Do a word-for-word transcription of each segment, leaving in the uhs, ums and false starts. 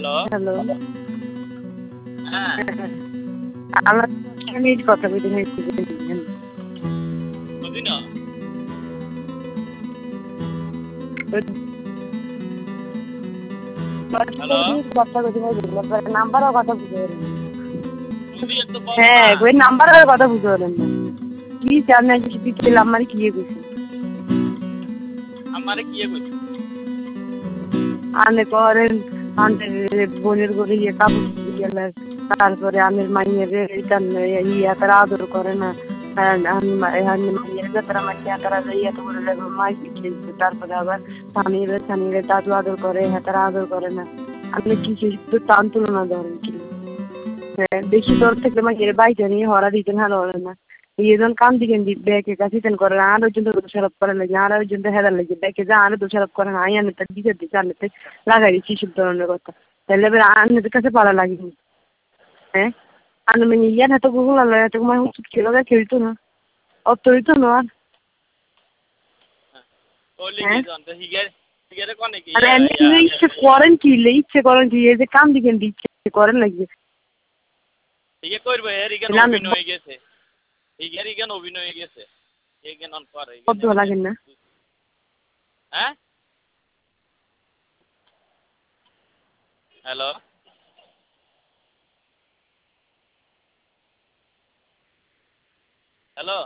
Hello. হ্যাঁ। আমার minute কথা বলতে হয়েছে। বুঝি না। হ্যালো। নাম্বারও কথা বুঝতে পারেন। বুঝি একটু বলো হ্যাঁ, না। ওই নাম্বারের কথা বুঝতে পারেন না। কি জানেন কিছু ছিল আমার কি কইছে। আমারে কি কইছে? আনে করেন আনে বোনের ঘরে গিয়ে কাপড় গেলে তারপরে আমের মাইয়ের ইয়া তারা আদর করে না। তারপরে আবার স্বামীর স্বামীর দাদু আদর করে হাতারা আদর করে না। আপনি কি টান তুলনা ধরেন কি বেশি দর থেকে মাইয়ের বাইকে নিয়ে হরা দিতেন হালো হলেন না। ইয়েজন কান দিকেন দি ব্যাকে কাছিতেন করেন আরো জন্য দোষারোপ করেন লাগে আর জন্য হেদার লাগে ব্যাকে যা আরো দোষারোপ করেন আই আনে তার দিকে দিচ্ছে আনতে লাগাই দিচ্ছি সব ধরনের কথা তাহলে এবার আনদের কাছে পাড়া লাগেনি। হ্যাঁ আনন্দ মানে ইয়ার হাতে গুগল আলো এত মানে উচিত খেলো খেলতো না অত হইতো না আর হ্যাঁ ইচ্ছে করেন কি ইচ্ছে করেন কি এই যে কান দিকেন ইচ্ছে করেন লাগবে ইয়ে করবে এর ইগান অভিনয় হয়ে গেছে ইগের ইগান অভিনয় হয়ে গেছে ইগান অন করে কত লাগেন না হ্যাঁ হ্যালো হ্যালো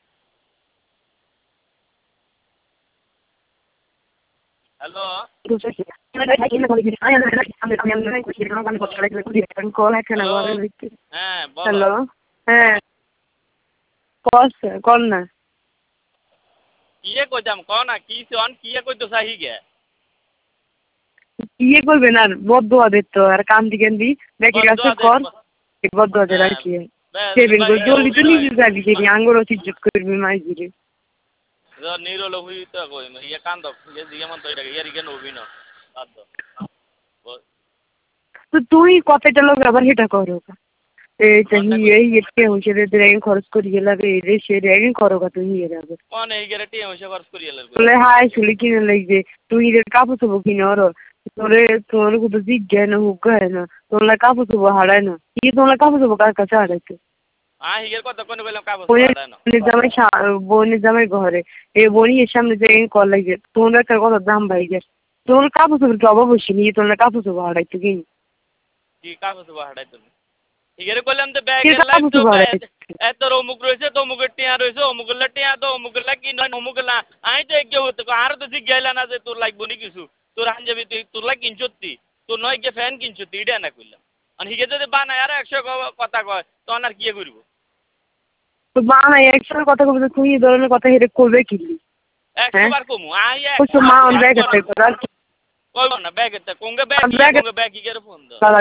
হ্যালো হ্যাঁ বলো হ্যালো হ্যাঁ কর না কিয়ে কইতাম ক না কি সন কিয়ে কইতো সাহি গে ইয়ে করবেন আর বদুয়া দিত আর কান দিকেন দি দেখে গেছে কর বদুয়া দেয় আর কি সেভিং করে জলদি তো নিজে যাবি যে আঙ্গুর ইজ্জত করবি মাইজিরে নিরল হইতো কই ইয়ে কান্দ ইয়ে যেমন তো এটা ইয়ার ইগান অভিনয় বাদ দাও তো তুই কতটা লোক আবার এটা করো এইটা এই এতে হইছে রে ড্রাইভিং খরচ করি লাগে রে সে ড্রাইভিং করো কত নিয়ে যাবে কোন এই গ্যারান্টি হইছে খরচ করি এলার বলে হাই চুলি কিনে লাগবে তুই রে কাপড় চোপড় কিনে ওর তোরে তোর কত জিজ্ঞাসা না হুক না তোর কাপড় চোপড় হারায় না কি তোর কাপড় চোপড় কার কাছে হারাইছে আ হিগের কথা কোন কইলাম কাগজ হারায় না বোনের জামাই বোনের জামাই ঘরে এই বোনই এর সামনে যে কল লাগে তোর একটা কত দাম ভাই গেছে তোর কাপড় চোপড় অবশ্যই নিয়ে তোর কাপড় চোপড় হারাইছে কি কি কাগজ হারাই তুমি হিগের কইলাম তো ব্যাগের লাইফ তো এত অমুক রয়েছে তো অমুকের টিয়া রয়েছে অমুকের টিয়া তো অমুকের কি নয় অমুকের না আমি তো এগিয়ে হতে আর তো জিজ্ঞাইলা না যে তোর লাগবো নি কিছু তোর আন যাবি তুই তোর লাগ কিনছতি তোর নয় গিয়ে ফ্যান কিনছতি এটা না কইলাম আর হিগে যদি বানায় আর একশো কথা কয় তখন আর কি করবো তো বানাই একশোর কথা বলতে তুই এই ধরনের কথা হেরে করবে কি একশো বার কমু আই একশো মা অন ব্যাগ আছে কইব না ব্যাগ এতে কোঙ্গে ব্যাগ কোঙ্গে ব্যাগ হিগের ফোন দাও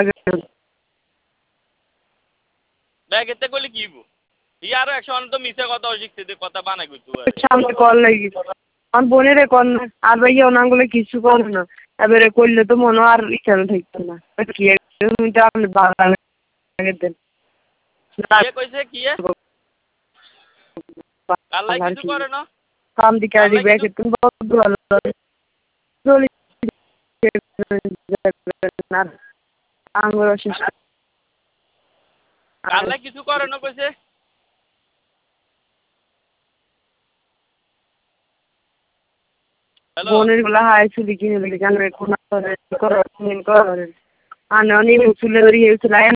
ব্যাগ এতে কইলে কি হইব ইয়ার একশো অন্ত মিছে কথা শিখতে কথা বানাই কইতো সামনে কল লাগি আমার বোনেরে কল না আর ভাইয়া ওনাগুলো কিছু করে না এবারে করলে তো মনে আর ইচ্ছা থাকতো না কি আপনি বাগানে দেন কইছে কি আল্লাহ কিছু করে না কাম দিকে আর ব্যাগে তুমি বহুত ভালো চলি আঙ্গুর শেষ আল্লাহ কিছু করে না কইছে বোনের গুলা হাই চুলি কিনে লেগে জানবে কোন করে করে আনে অনেক চুলে ধরি